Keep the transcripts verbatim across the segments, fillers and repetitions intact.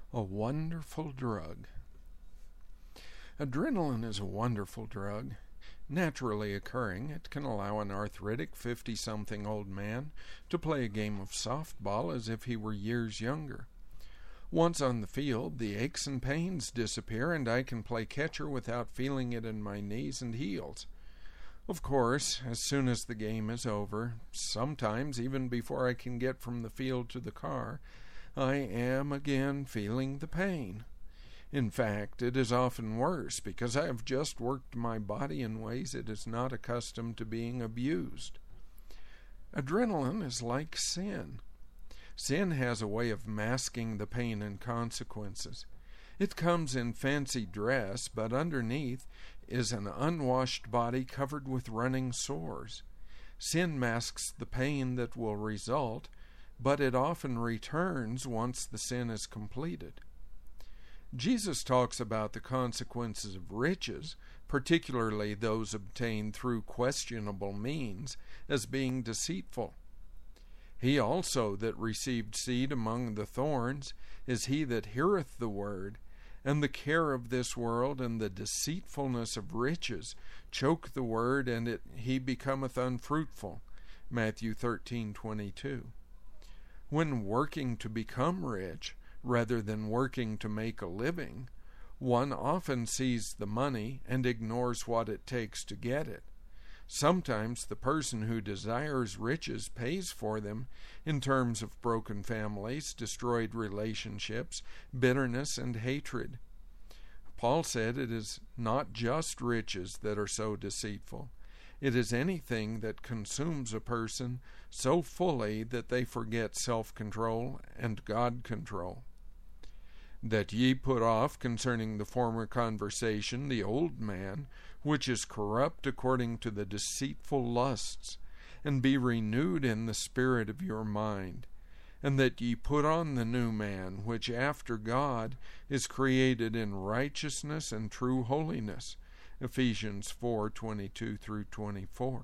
A wonderful drug. Adrenaline is a wonderful drug. Naturally occurring, it can allow an arthritic fifty-something-old man to play a game of softball as if he were years younger. Once on the field, the aches and pains disappear, and I can play catcher without feeling it in my knees and heels. Of course, as soon as the game is over, sometimes even before I can get from the field to the car, I am again feeling the pain. In fact, it is often worse because I have just worked my body in ways it is not accustomed to being abused. Adrenaline is like sin. Sin has a way of masking the pain and consequences. It comes in fancy dress, but underneath is an unwashed body covered with running sores. Sin masks the pain that will result, but it often returns once the sin is completed. Jesus talks about the consequences of riches, particularly those obtained through questionable means, as being deceitful. He also that received seed among the thorns is he that heareth the word, and the care of this world and the deceitfulness of riches choke the word, and it, he becometh unfruitful. Matthew thirteen twenty-two. When working to become rich, rather than working to make a living, one often sees the money and ignores what it takes to get it. Sometimes the person who desires riches pays for them in terms of broken families, destroyed relationships, bitterness, and hatred. Paul said it is not just riches that are so deceitful. It is anything that consumes a person so fully that they forget self-control and God-control. That ye put off concerning the former conversation the old man, which is corrupt according to the deceitful lusts, and be renewed in the spirit of your mind, and that ye put on the new man, which after God is created in righteousness and true holiness. Ephesians four twenty-two through twenty-four.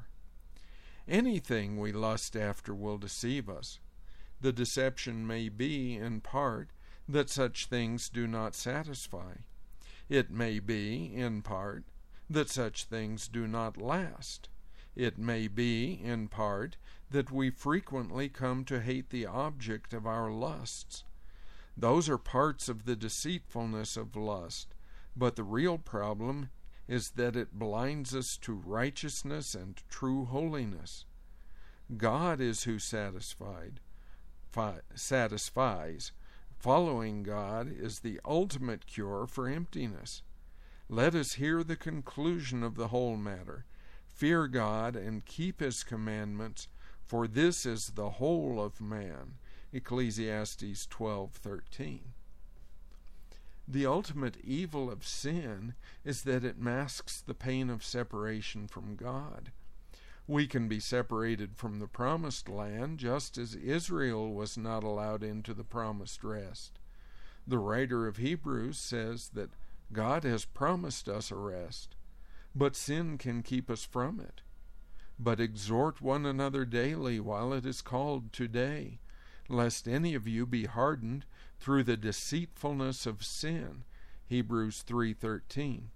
Anything we lust after will deceive us. The deception may be, in part, that such things do not satisfy. It may be, in part, that such things do not last. It may be, in part, that we frequently come to hate the object of our lusts. Those are parts of the deceitfulness of lust, but the real problem is that it blinds us to righteousness and true holiness. God is who satisfied, fi- satisfies. Following God is the ultimate cure for emptiness. Let us hear the conclusion of the whole matter. Fear God and keep his commandments, for this is the whole of man. Ecclesiastes twelve thirteen. The ultimate evil of sin is that it masks the pain of separation from God. We can be separated from the promised land just as Israel was not allowed into the promised rest. The writer of Hebrews says that God has promised us a rest, but sin can keep us from it. But exhort one another daily while it is called today, lest any of you be hardened through the deceitfulness of sin. Hebrews three thirteen.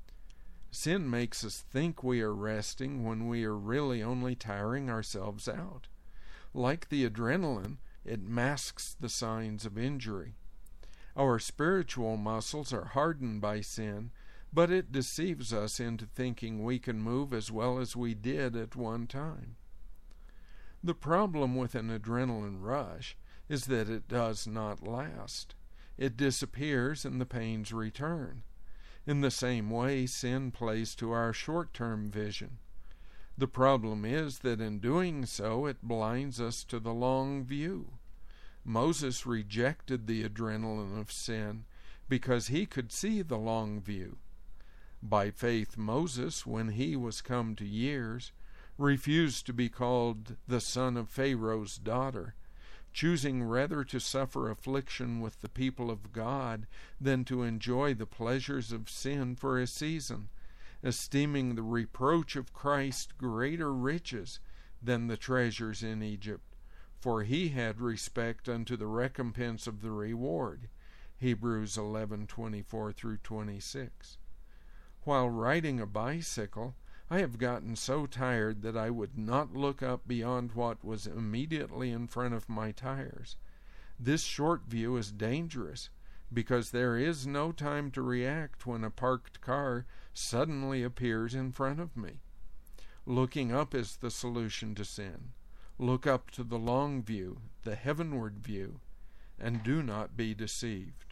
Sin makes us think we are resting when we are really only tiring ourselves out. Like the adrenaline, it masks the signs of injury. Our spiritual muscles are hardened by sin, but it deceives us into thinking we can move as well as we did at one time. The problem with an adrenaline rush is that it does not last. It disappears and the pains return. In the same way, sin plays to our short-term vision. The problem is that in doing so, it blinds us to the long view. Moses rejected the adrenaline of sin because he could see the long view. By faith, Moses, when he was come to years, refused to be called the son of Pharaoh's daughter, choosing rather to suffer affliction with the people of God than to enjoy the pleasures of sin for a season, esteeming the reproach of Christ greater riches than the treasures in Egypt, for he had respect unto the recompense of the reward. Hebrews eleven twenty-four through twenty-six. While riding a bicycle, I have gotten so tired that I would not look up beyond what was immediately in front of my tires. This short view is dangerous because there is no time to react when a parked car suddenly appears in front of me. Looking up is the solution to sin. Look up to the long view, the heavenward view, and do not be deceived.